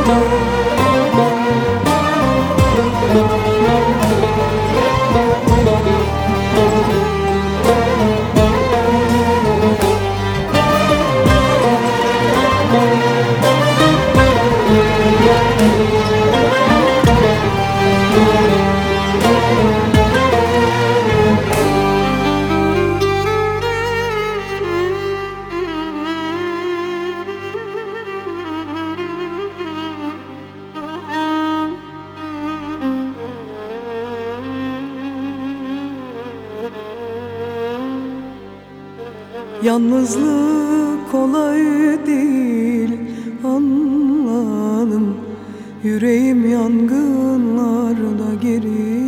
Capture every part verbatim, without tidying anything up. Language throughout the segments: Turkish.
Yalnızlık kolay değil, anladım. Yüreğim yangınlarda geri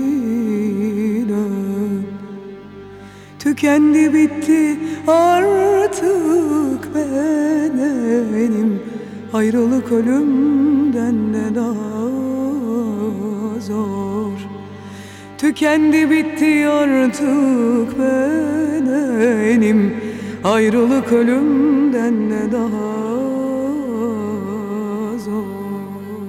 dön. Tükendi bitti artık bedenim. Ayrılık ölümden de daha zor. Tükendi bitti artık bedenim. Ayrılık ölümden de daha zor.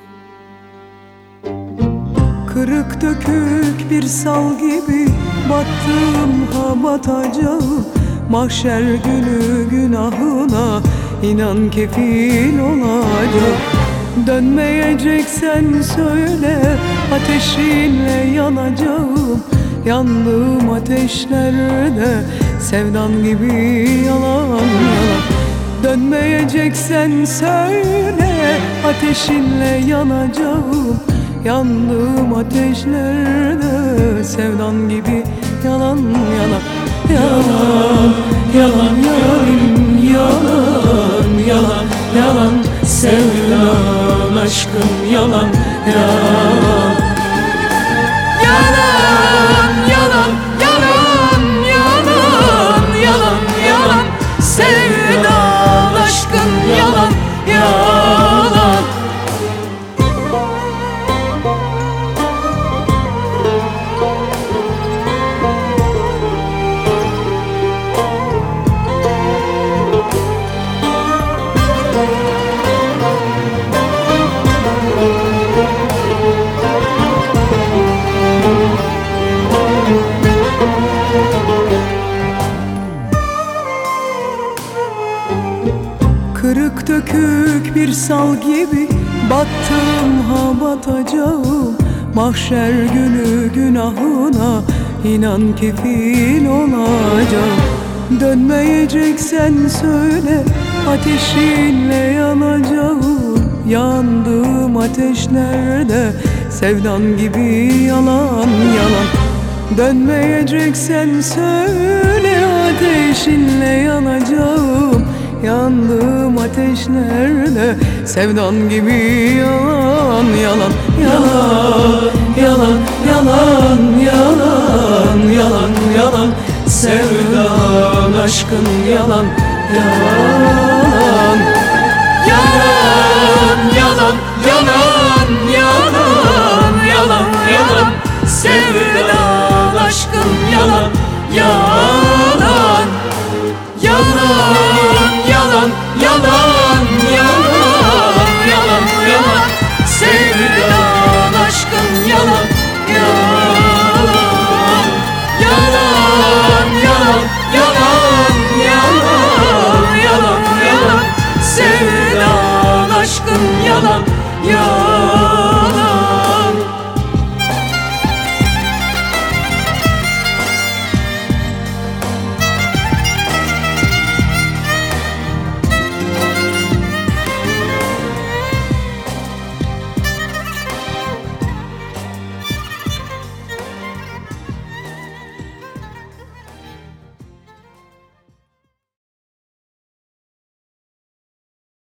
Kırık dökük bir sal gibi battım ha batacağım. Mahşer günü günahına inan kefil olacak. Dönmeyeceksen söyle, ateşinle yanacağım. Yandığım ateşlerde sevdan gibi yalan yalan. Dönmeyeceksen söyle, ateşinle yanacağım. Yandığım ateşlerde sevdan gibi yalan yalan. Yalan, yalan, yalan, yalan, yalan, yalan. Sevdan, aşkım yalan, yalan. Yalan, yalan, yalan, yalan, yalan, yalan. Sevdan, aşkın yalan, yalan. Kırık dökük bir sal gibi battım ha batacağım. Mahşer günü günahına inan kefil olacağım. Dönmeyeceksen söyle, ateşinle yanacağım. Yandığım ateşlerde sevdan gibi yalan yalan. Dönmeyeceksen söyle, ateşinle yanacağım. Yandığım ateşlerde sevdan gibi yalan yalan. Yalan, yalan, yalan, yalan, yalan, yalan. Sevdan, aşkın yalan, yalan. Yalan, yalan, yalan, yalan, yalan, yalan. Sevdan, aşkın yalan, yalan. Yalan, yalan, yalan, yalan, yalan, yalan. Sevdan, aşkın yalan, yalan. Yalan, yalan, yalan, yalan, yalan, yalan. Sevdan, aşkın yalan, yalan.